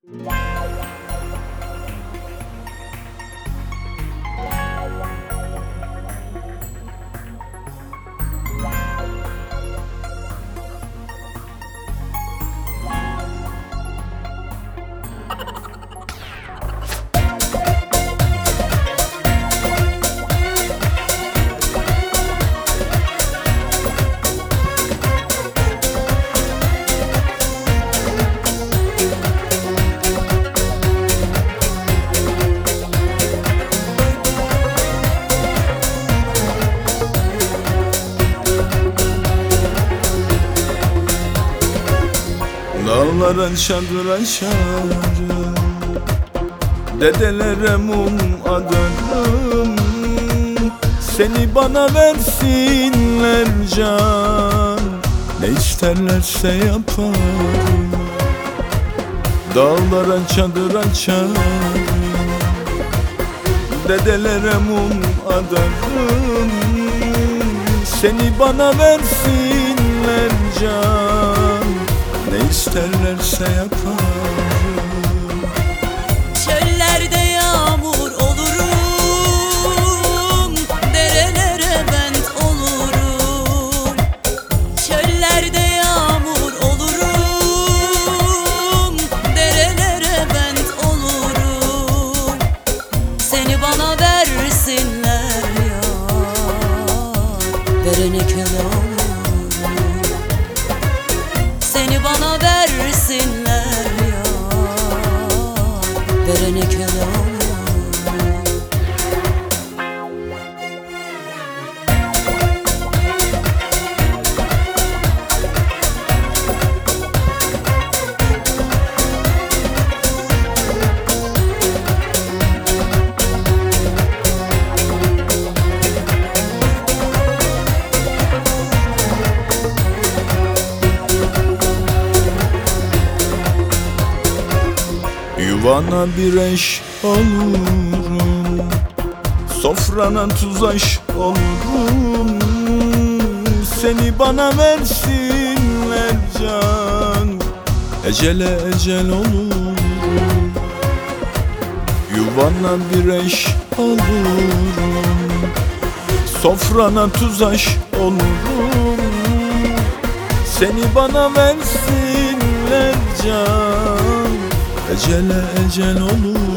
Dağlara çadır açarım, dedelere mum adarım, seni bana versinler can, ne isterlerse yaparım. Dağlara çadır açarım, dedelere mum adarım, seni bana versinler can, ne isterlerse yaparım. Çöllerde yağmur olurum, derelere bent olurum. Çöllerde yağmur olurum, derelere bent olurum. Seni bana versinler ya, verene köle olurum. Seni bana versinler ya, verene köle olurum. Yuvana bir eş olurum, sofrana tuz aş olurum, seni bana versinler can, ecele ecel olurum. Yuvana bir eş olurum, sofrana tuz aş olurum, seni bana versinler can, ecele ecel olur.